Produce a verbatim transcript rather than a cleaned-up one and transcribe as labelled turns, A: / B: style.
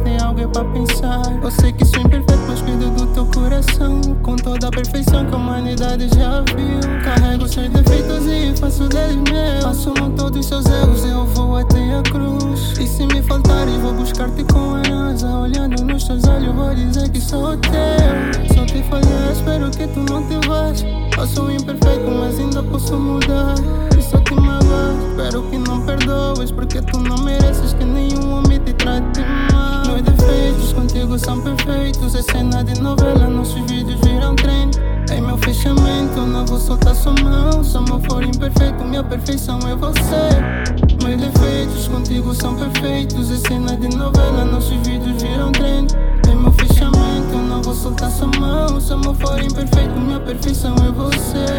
A: tem algo pra pensar. Eu sei que sou imperfeito, mas cuido do teu coração com toda a perfeição que a humanidade já viu. Carrego seus defeitos e faço deles meus. Assumo todos os seus erros, eu vou até a cruz. E se me faltares, vou buscar-te com herança. Olhando nos teus olhos, vou dizer que sou teu. Só te falhar, espero que tu não te vás. Eu sou imperfeito, mas ainda posso mudar. E se eu te magoar, espero que não perdoes, porque tu não mereces que nenhum homem te trate mal. Meus defeitos contigo são perfeitos. É cena de novela, nossos vídeos viram trend. É meu fechamento, não vou soltar sua mão. Se amor for imperfeito, minha perfeição é você. Meus defeitos contigo são perfeitos. É cena de novela, nossos vídeos viram trend. É meu fechamento, não vou soltar sua mão. Se amor for imperfeito, minha perfeição é você.